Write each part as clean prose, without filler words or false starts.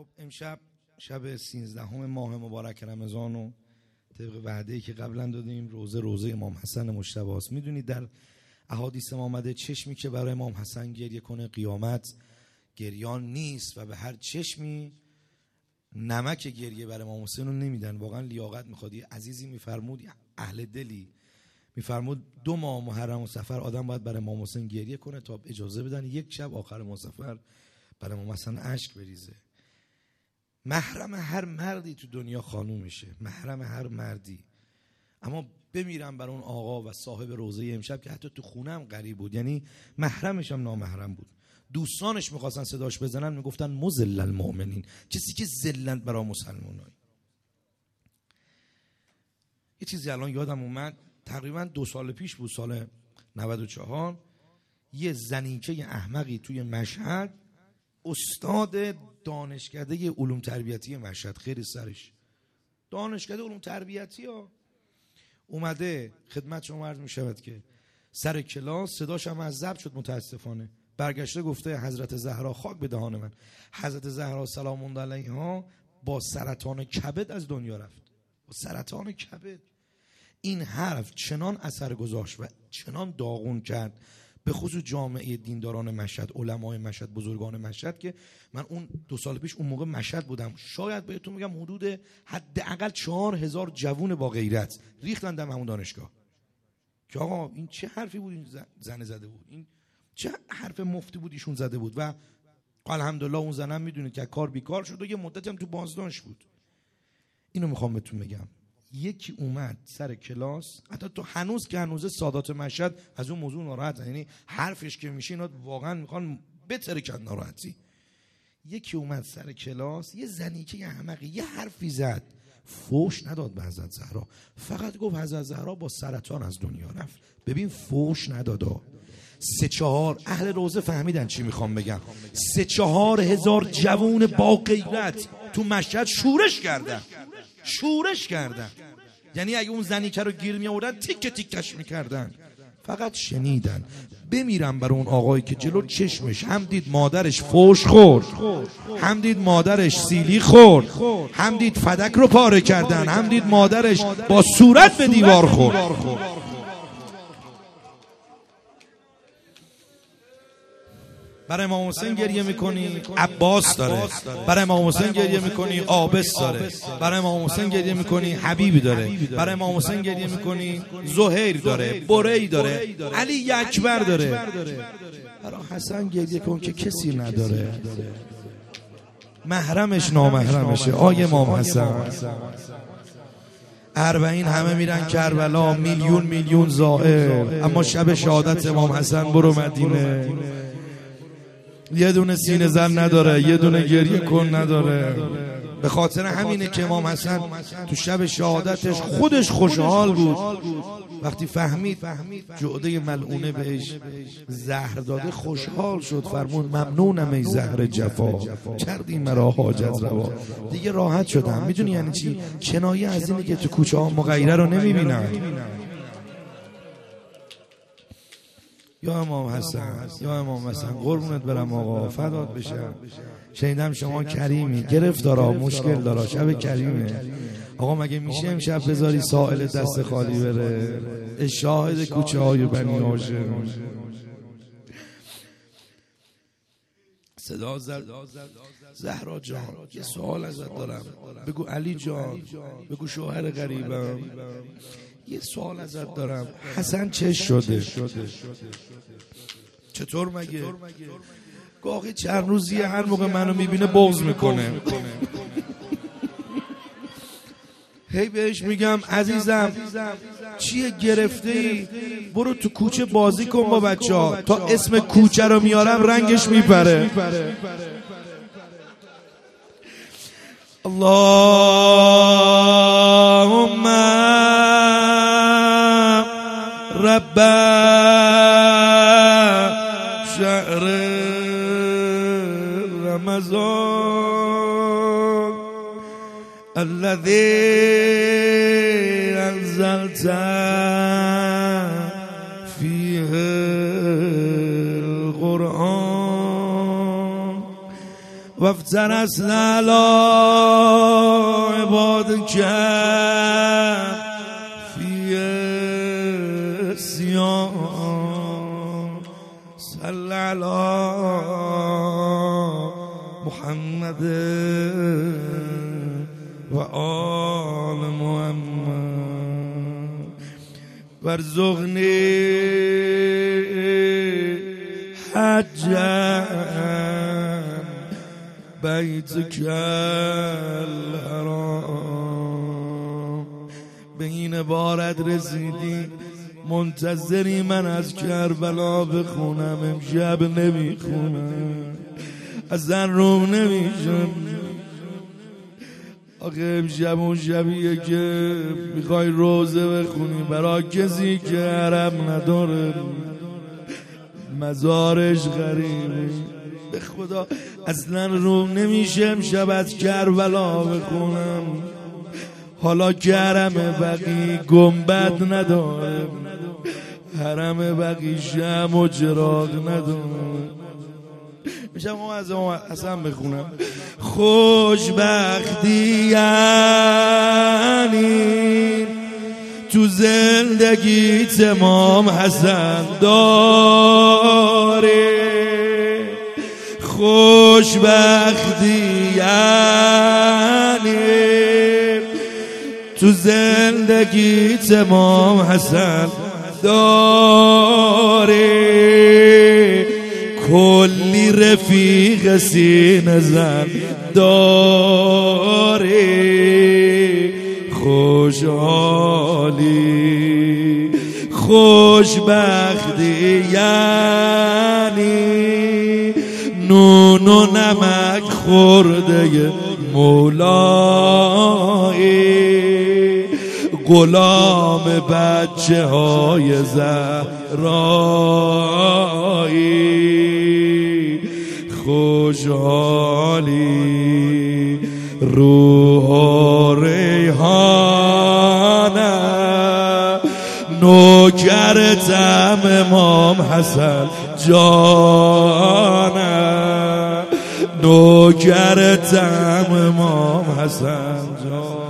خب امشب شب 13 ماه مبارک رمضان و طبق وعده‌ای که قبلا دادیم روزه امام حسن مجتبی است. میدونید در احادیث ما آمده چشمی که برای امام حسن گریه کنه قیامت گریان نیست و به هر چشمی نمک گریه برای امام حسین رو نمیدن. واقعا لیاقت میخواد. یه عزیزی میفرمود، اهل دلی میفرمود 2 ماه محرم و صفر آدم باید برای امام حسین گریه کنه تا اجازه بدن یک شب آخر ماه صفر برای امام حسن اشک بریزه. محرم هر مردی تو دنیا خانومشه، محرم هر مردی، اما بمیرم بر اون آقا و صاحب روزه امشب که حتی تو خونه هم غریب بود، یعنی محرمش هم نامحرم بود. دوستانش میخواستن صداش بزنن، میگفتن مذل المؤمنین، کسی که ذلت برای مسلمانان. یه چیزی الان یادم اومد، تقریبا 2 سال پیش بود، سال 94، یه زنیکه احمقی توی مشهد، استاد دانشکده علوم تربیتی مشهد، خیر سرش، دانشکده علوم تربیتی ها، اومده خدمت شما عرض میشود که سر کلاس صداش هم از ضبط شد متاسفانه، برگشته گفته حضرت زهرا خاک به دهان من، حضرت زهرا سلام الله علیها با سرطان کبد از دنیا رفت، با سرطان کبد. این حرف چنان اثر گذاشت و چنان داغون کرد به خصوص جامعه دینداران مشهد، علمای مشهد، بزرگان مشهد، که من اون 2 سال پیش اون موقع مشهد بودم، شاید بهتون میگم حدود حداقل 4000 جوون با غیرت ریختن دم همون دانشگاه که آقا این چه حرفی بود این زن زده بود، این چه حرف مفتی بود ایشون زده بود. و الحمدلله اون زنم میدونید که کار بیکار شد و یه مدتی هم تو بازداشت بود. اینو میخوام بهتون بگم، یکی اومد سر کلاس، حتی تو هنوز که هنوزه سادات مشهد از اون موضوع ناراحتن، یعنی حرفش که میشه اینا واقعا میخوان بترکن ناراحتی. یکی اومد سر کلاس، یه زنی که یه احمقی یه حرفی زد، فوش نداد به حضرت زهرا، فقط گفت حضرت زهرا با سرطان از دنیا رفت. ببین فوش ندادا. 3-4 اهل روزه فهمیدن چی میخوام بگم، 3-4 هزار جوون با غیرت تو مشهد شورش کردن، یعنی اگه اون زنی که رو گیر می آوردن تیک تیکش میکردن. فقط شنیدن. بمیرم بر اون آقایی که جلو چشمش هم دید مادرش فوش خورد، هم دید مادرش سیلی خورد، هم دید فدک رو پاره کردن، هم دید مادرش با صورت به دیوار خورد. برای امام حسین گریه میکنی عباس داره، برای امام حسین گریه میکنی عابس داره، برای امام حسین گریه میکنی حبیبی داره، برای امام حسین گریه میکنی زهیر داره، بری داره، علی اکبر داره. برای حسن گریه کن که کسی نداره، محرمش نامحرمشه. آی امام حسن 40 همه میرن کربلا، میلیون زائر، اما شب شهادت امام حسن برو مدینه، یه دونه سینه زن نداره، یه دونه گریه کن نداره. به خاطر همینه که امام حسن تو شب شهادتش خودش خوشحال بود وقتی فهمید جعده ملعونه بهش زهر داده، خوشحال شد، فرمود ممنونم ای زهر جفا، کردی مرا حاجت روا. دیگه راحت شدم. میدونی یعنی چی؟ کنایه از اینه که تو کوچه ها مغیره رو نمیبینن. یا امام حسن، یا امام حسن قربونت برم آقا، فدات بشم. شنیدم شما کریمی، گرفتارا، مشکل دارا، شب کریمه آقا، مگه میشه امشب بذاری سائل دست خالی بره؟ شاهد کوچه های بنی هاشم. صدا زد زهرا جان یه سوال ازت دارم، بگو علی جان، بگو شوهر غریبم، یه سوال ازت دارم، حسن چه شده؟ چطور مگه؟ گاهی چند روزیه هر موقع منو میبینه بغض میکنه. هی بهش میگم عزیزم چیه گرفته ای؟ برو تو کوچه بازی کن با بچه ها، تا اسم کوچه رو میارم رنگش میپره. اللهم رب شهر رمضان الذي انزلت فيه القرآن وافترس على عبادك في الصيام صل على محمد و آل محمد وارزقني حجا بیتک الحرام. به این عبارت رسیدی منتظری من از کربلا بخونم، امشب نمیخونم، اصلا روم نمیشم. آخه امشب اون شبیه که میخوای روزه بخونی برای کسی که حرم نداره، مزارش غریبه. به خدا اصلا روم نمیشه امشب از کربلا بخونم. حالا که حرم بقی گنبد نداره، حرم بقی شمع و چراغ نداره، میشم اصلا بخونم. خوشبختی یعنی تو زندگی امام حسن داره، خوشبختی یعنی تو زندگی امام حسن داره، کلی رفیق سینه زن داره، خوشحالی خوشبختی یعنی نون و نمک خورده مولایی، غلام بچه های زهرایی، خوشحالی روح و ریحانه، نوکرتم امام حسن جانه، نوکرتم امام حسن جان.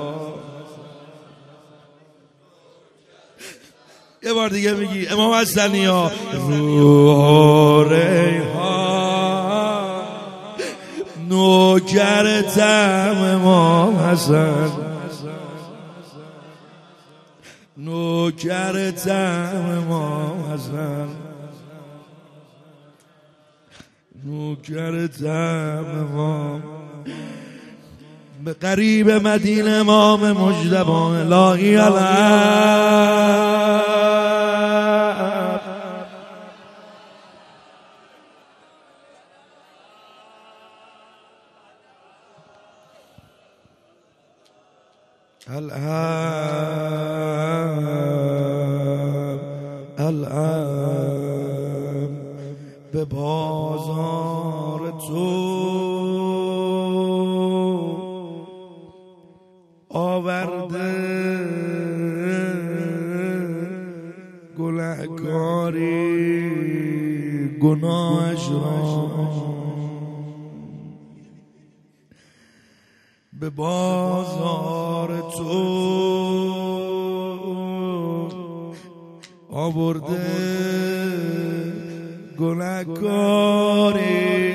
یه بار دیگه میگی امام حسنی ها روح ریحان، نوکرتم امام حسن، نوکرتم امام حسن، نوکرتم امام. به قریب مدینه امام مجتبی الهی علیه الان به بازار تو آورده گنهکاری گناهش را، به بازار تو آورده گنهکاری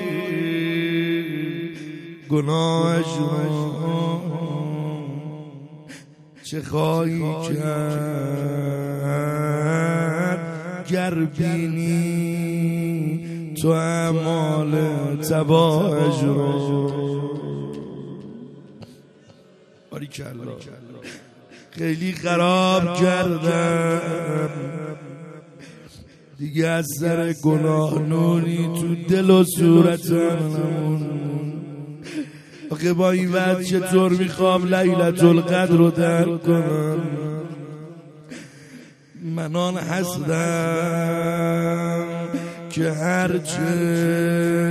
گناهش را، چه خواهی کرد گر بینی تو اعمال تباهش را. خیلی خراب کردم دیگه، از سر گناه نونی تو دل و صورتم نمون. آخه با این وقت چطور میخوام لیلت القدر رو درک کنم؟ من آن هستم که هرچه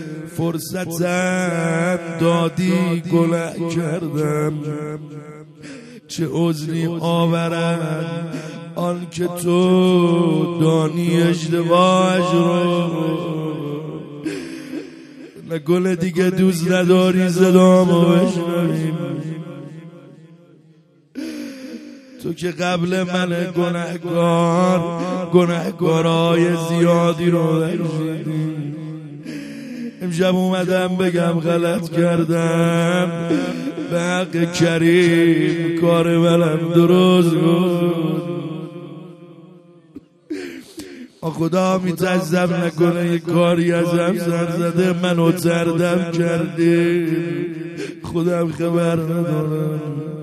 فرصتم دادی گناه کردم، چه عذری آورم آن که تو دانی اشتباهش رو. نکنه دیگه دوست نداری صدامو بشنوی. تو که قبل من گناهکارای زیادی رو داشتی. امشب اومدم بگم غلط کردم، به حق کریم کار منم درست بود. خدا میترسم نکنه یه کاری ازم سر زده منو تردم کردی، خودم خبر ندارم.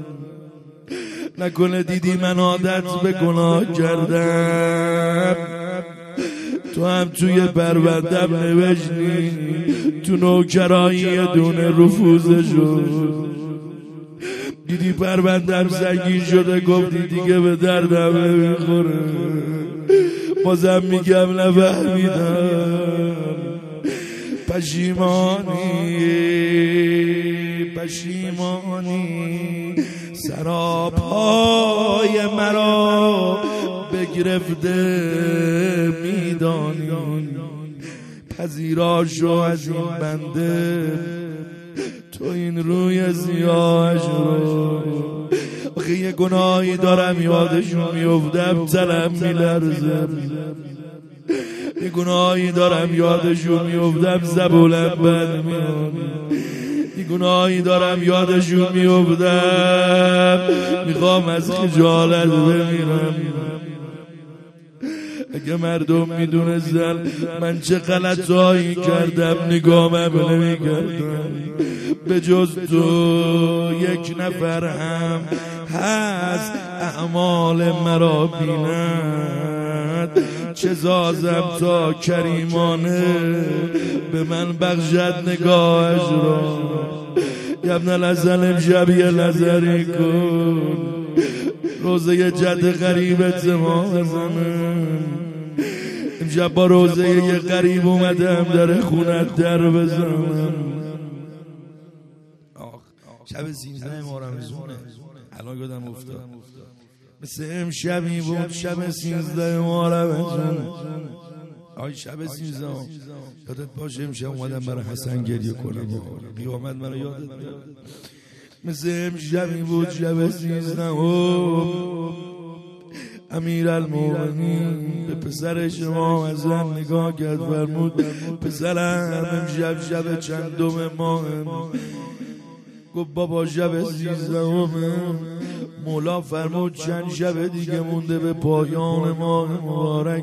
نکنه دیدی من عادت به گناه کردم، تو هم توی پروندم نوشتی تو نوکرایی دونه رفوزه شد. دیدی پروندم سنگین شده گفتی دیگه به دردم نمیخوره. بازم میگم نفهمیدم. پشیمانی سراپای مرا بگرفته میدانی. پذیرا شو از این بنده تو این روی زیاش رو. آخه یه گناهی دارم یادشون میافتم تنم میلرزم. یه گناهی دارم یادشون میافتم زبونم بد میاد. یه گناهی دارم یادشون میافتم میخوام از خجالت بمیرم. اگه مردم میدونستن من چه غلطایی کردم نگامم نمیکردم. به جز تو یک نفر هم هست اعمال مرا بیند. چه زازم تا کریمانه به من بخشد نگاهش را. ابن الحسن امشب یه نظری کن، روزه جد غریبت ما بزنم. امشب با روزه یه غریب اومدم در خونت در بزنم. شب 13 ماه رمضانه، الان یادم افتاد مثل امشبی بود شب 13 ماه رمضانه. آی شب 13 یادت باشه امشب اومدم برای حسن گریه کنم، قیامت منو یادت بیاد. مثل امشبی بود شب 13 امیرالمومنین به پسر شما حسن نگاه کرد فرمود پسرم امشب شب چندم ماه؟ گفت بابا شب 13 مولا فرمود چند شب دیگه مونده به پایان ماه مبارک.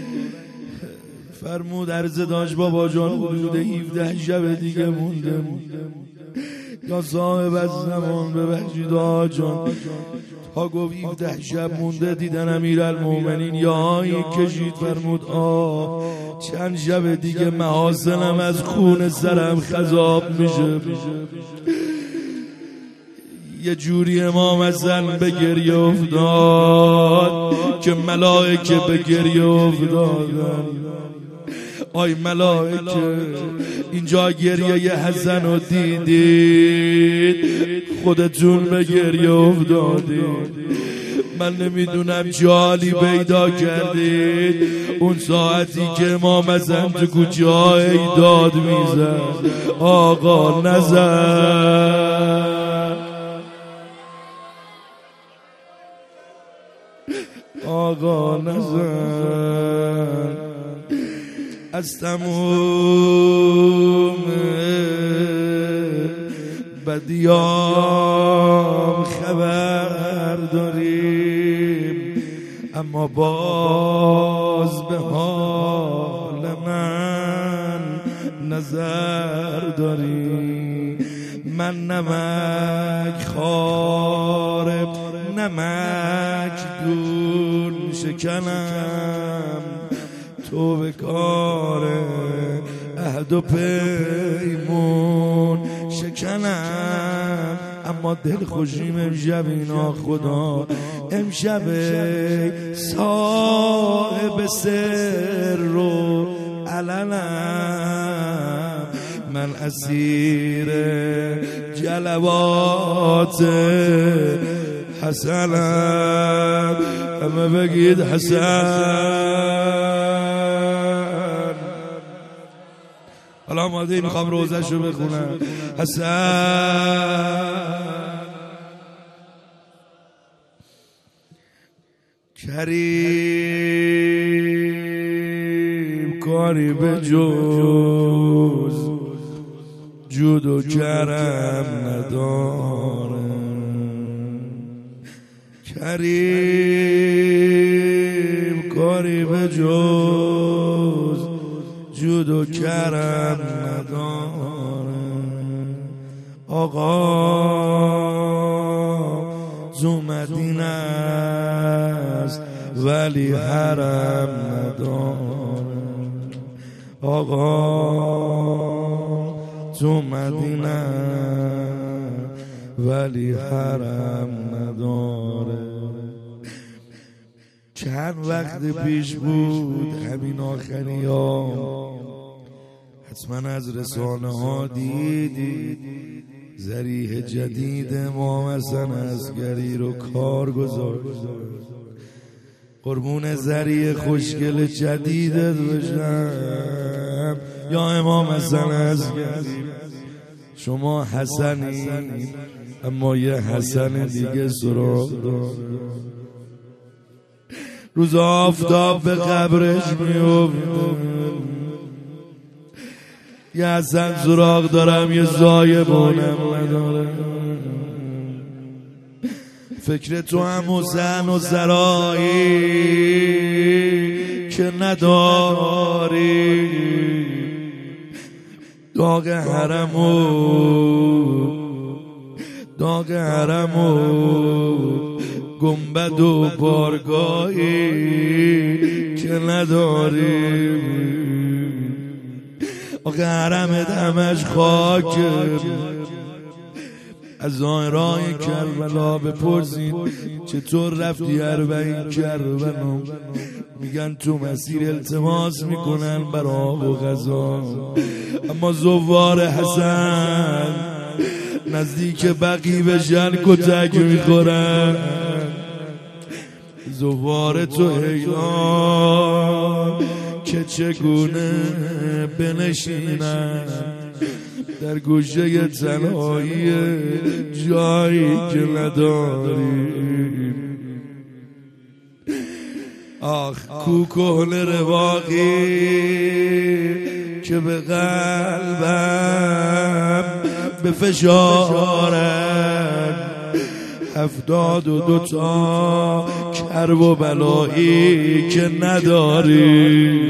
فرمود عرض داشت بابا جان حدود 17 شب دیگه مونده. یا صاحب از زمان ببخشید آقا جان. ها گفت 17 شب مونده دیدن امیرالمومنین یا آیی کشید. فرمود چند شب دیگه محاسنم از خون سرم خضاب میشه. یه جوری امام حسن به گریه افتاد که ملائکه به گریه افتادن. آی ملائکه اینجا گریه ی حسن رو دیدید خودتون به گریه افتادید. من نمیدونم جالی پیدا کردید اون ساعتی که امام حسن تو کوچه های داد میزد آقا نزد. آقا نزن. از تموم بدیام خبر داریم اما باز به حال من نظر داریم. من نمک خارب نمک دون شکنم تو به کار عهد و پیمون شکنم. اما دل خوشیم امشب اینا خدا امشب صاحب سر و علنم. من اسیر جلوات حسنم. همه بگید حسن. حالا آماده میخوام روزش رو بخونم. حسن کریم کاری به جز جود و کرم نداره، کریم کاری به جز جود و کرم نداره. آقا زو مدینه است ولی حرم نداره. آقا تو مدینه ولی حرم نداره. چند وقت پیش بود همین آخری ها، حتما از رسانه ها دیدید ذریح جدید امام حسن عسکری رو کار گذاشت. قربون ذریح خوشگل جدیدت بشم یا امام حسن عسکری. شما حسنی اما یه حسن دیگه سراغ دار. روز آفتاب به قبرش میفته، یه حسن سراغ دارم یه زایبونم نداره. فکر تو هم حسن و سرایی که نداری، داغ حرم و گنبد و بارگاهی که نداری. آخه حرم دمش خاک، از زائرای کربلا بپرسید چطور رفتی 40 کربلا، میگن تو مسیر التماس میکنن بر آب و غذا. اما زوار حسن نزدیک بقی بشن کتک میخورن. زوار تو حیران که چگونه بنشینن در گوشه تنهایی جایی که نداری. آخ کو کهن رواقی که به قلبم به فشارن 72 تا کرب و بلایی که نداری.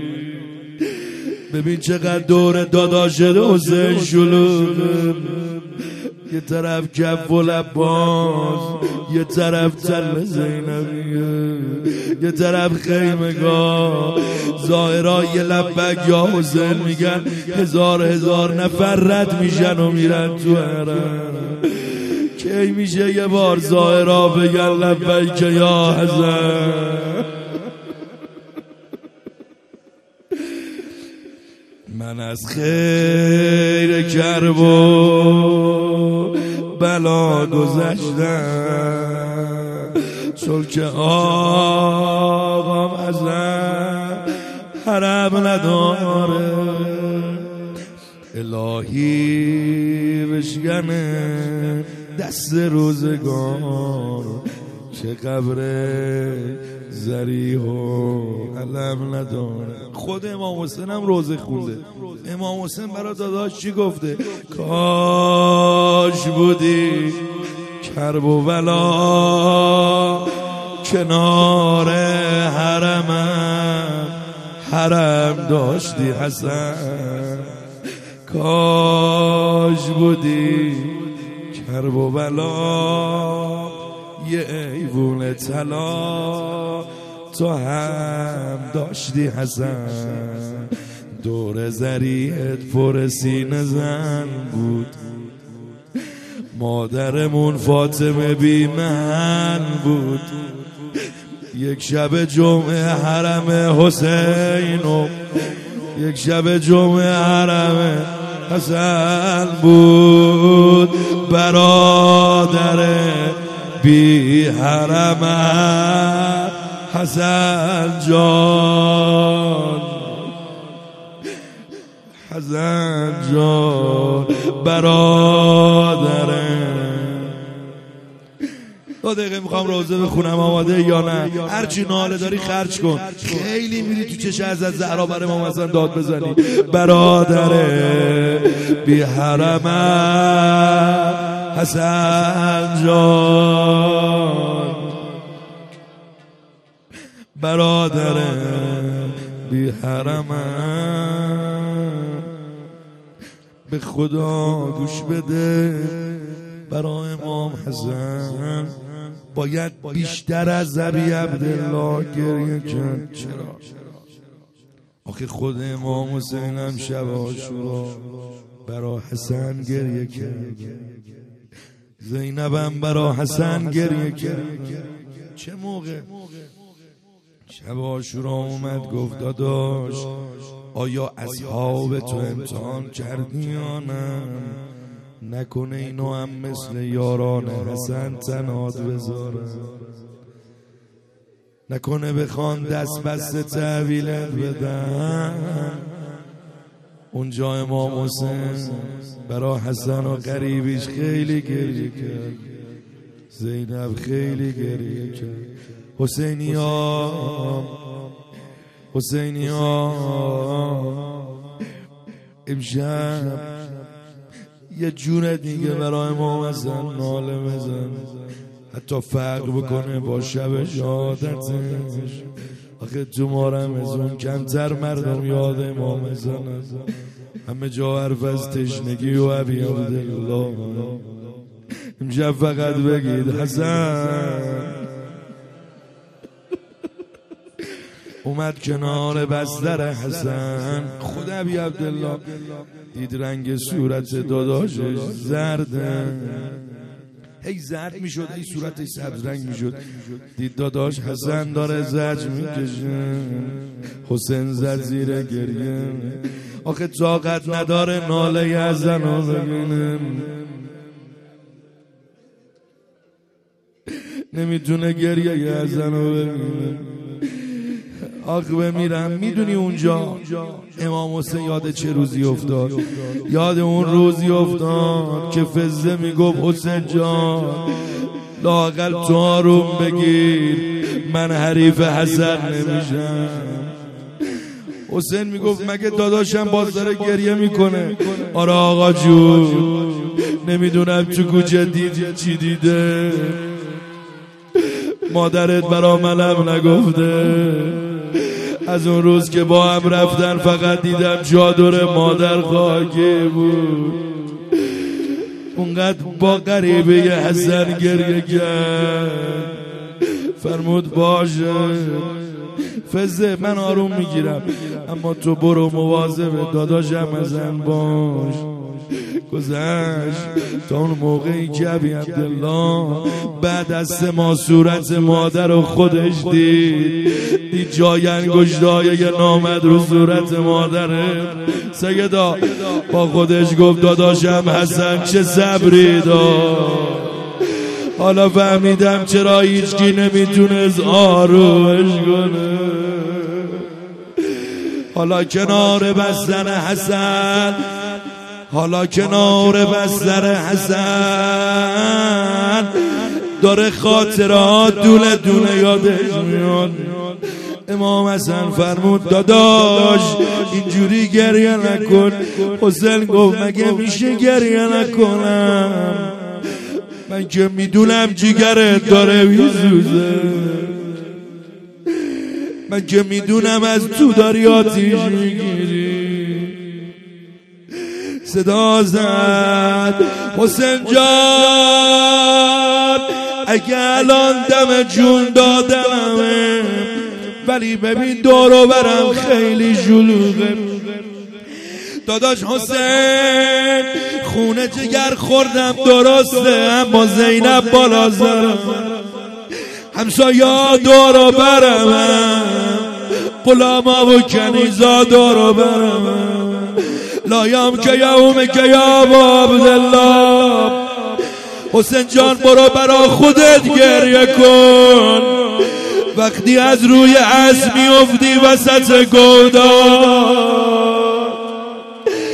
ببین چقدر دور داداش حسین شلوغ، یه طرف کف و لباس، یه طرف تل زینبیه، یه طرف خیمگاه. ظاهرای لبک یا حسین میگن هزار نفر رد میشن و میرن تو حرم. کی میشه یه بار ظاهرا بگن لبک یا حسن؟ من از خیر کرب و بلا گذشتم، چون که آقام ازم حرم نداره. الهی بشکنه دست روزگار که قبر ذریح و علم نداره. خود امام حسین هم روزه خونده. امام حسین برای داداش چی گفته؟ کاش بودی کرب و بلا کنار حرمم، حرم داشتی حسن. کاش بودی کرب و بلا یه ایوون طلا تو هم داشتی حسن. دور ذریعت پر سینه زن بود، مادرمون فاطمه بی من بود. یک شب جمعه حرم حسین و یک شب جمعه حرم حسن بود. برادر بی حرم حسن جان، حسن جان برادره. 2 دقیقه میخوام روزه بخونم، آماده یا نه؟ هرچی ناله داری خرج کن. خیلی میری تو چش حضرت زهرا برای ما مثلا داد بزنی. برادره بی حرم حسن جان، برادره بی حرم. به خدا گوش بده، برای امام حسن باید بیشتر از ابی عبدالله گریه کرد. چرا؟ آخه خود امام حسین هم شب عاشورا برای حسن گریه کرد، زینب هم برای حسن گریه کرد. چه موقع شب عاشورا اومد گفت داداش آیا اصحاب تو امتحان کردی یا نه؟ نکنه اینو هم مثل یاران حسن تناد بذارن، نکنه بخوان دست بسته تحویلت بدن. اونجا امام حسین برای حسن و قریبیش خیلی گریه کرد، زینب خیلی گریه کرد. حسینی ها امشب یه جور دیگه برای امام حسن ناله بزن، حتی فرق بکنه با شب شهادتش. آخه تو ما رمضان کمتر مردم یاد امام حسن، همه جا حرف از تشنگی و ابی عبدالله. امشب فقط بگید حسن. اومد کنار بستر حسن، خود ابی عبدالله دید رنگ صورت داداشش زرده، هی زرد میشد، هی صورتش سبز رنگ میشد. دید داداش حسن داره زج میکشه. حسین زد زیر گریه، آخه طاقت نداره ناله حسن رو ببینه، نمیتونه گریه حسن رو ببینه. آخ بمیرم. میدونی اونجا امام حسین یاد چه روزی افتاد؟ یاد اون روزی افتاد که فزه میگفت حسین جان لااقل تو آروم بگیر، من حریف حسن نمیشم. حسین میگفت مگه داداشم باز داره گریه میکنه؟ آره آقا جون، نمیدونم تو کوچه دید چی دیده، مادرت برا منم نگفته. از اون روز که با هم رفتن فقط دیدم چادر مادر خاکی بود. اونقدر با غریبه حسن گریه کرد. فرمود باشه فزه من آروم میگیرم، اما تو برو مواظب داداشم حسن باش. گذشت تا اون موقعی که ابی عبدالله بعد از 3 ماه صورت مادر رو خودش دید جای انگشتای نامد رو صورت مادره. سیدا با خودش گفت داداشم حسن چه صبری داشت، حالا فهمیدم چرا هیچکی نمیتونست آرومش کنه. حالا کنار بستر حسن، حالا کنار بستر حسن داره خاطرات دونه دونه یادش میاد. امام حسن فرمود داداش اینجوری گریه نکن. حسین گفت مگه میشه گریه نکنم؟ من که میدونم جیگرت داره میسوزه، من که میدونم از تو داری آتیش میگیری. صدا زد حسین جان اگه الان دم جون دادمه، ولی ببین دورو برم خیلی جلوغه. داداش حسین خونه جگر خوردم درسته، اما زینب بالا زرم، همسایا دورو برم، غلاما و کنیزا دورو برم. لایم که یوم که یا عبدالله. حسین جان برو برا خودت گریه کن، وقتی از روی اسب میافتی وسط گودان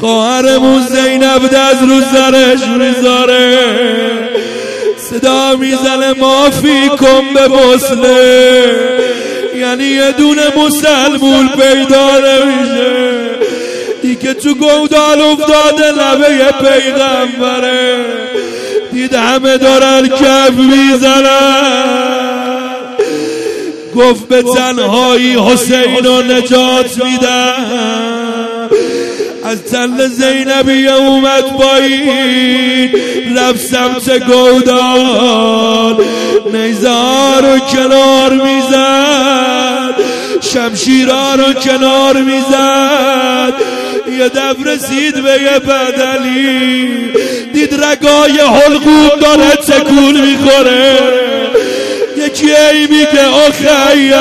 خواهرمون زینب دست رو سرش میذاره، صدا میزنه مافی کن به مسلم، یعنی یه دونه مسلمون پیدا نمیشه دیگه تو گودال افتاده لبه پیغمبره. دید همه دارن کف میزنن، گفت به تنهایی حسین رو نجات میدن. از تل زینبیه اومد پایین، رفت سمت گودال، نیزه ها رو کنار میزد، شمشیرها رو کنار میزد. یه دف رسید به یه بدلی، دید رگای حلقوم داره تکون میخوره. یکی ای میگه آخیر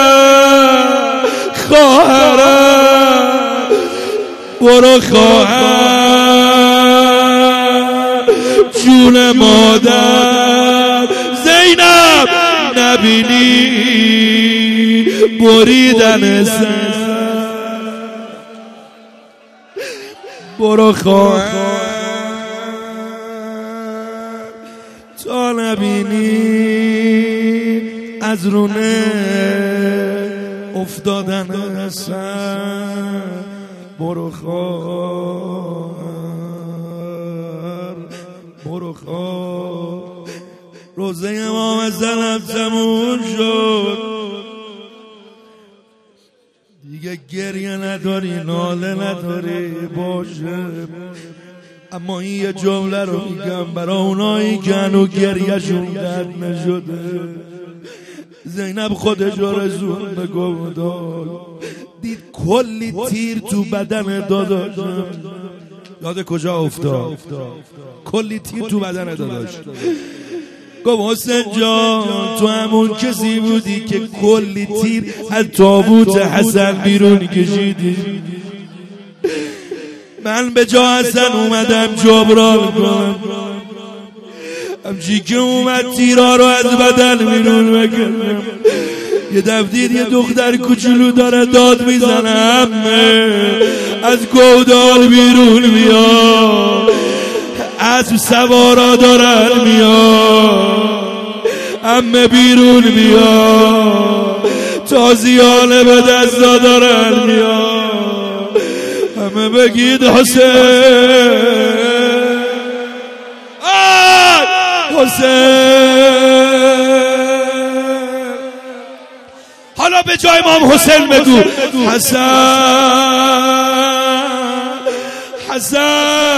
خواهرم، برو خواهر جون مادر، زینب نبینی بریدن سر، برو خواهر تا نبینی از رونه افتادن سر، برو خواهر برو خواهر. روزه امام زنم تموم شد، دیگه گریه نداری ناله نداری باشه، اما این یه جمله رو میگم برای اونایی که هنو گریهشون درد نشده. زینب خودش رو رسون به گودال، دید کلی تیر تو بدن داداش. یاد کجا افتاد؟ کلی تیر تو بدن داداش. گفت حسین جان تو همون کسی بودی که کلی تیر از تابوت حسن بیرون کشیدی. من به جا حسن اومدم جبران کنم، همچی که اومد تیرها رو از بدن بیرون بکنم. یه دفدید یه دختر کوچولو داره داد میزنه همه از گودال بیرون میاد، اسب سوارا دارن میاد، همه بیرون میاد، تازیانه به دستا دارن میاد، همه بگید حسین حسین. حالا به جای امام حسین بگو حسن حسن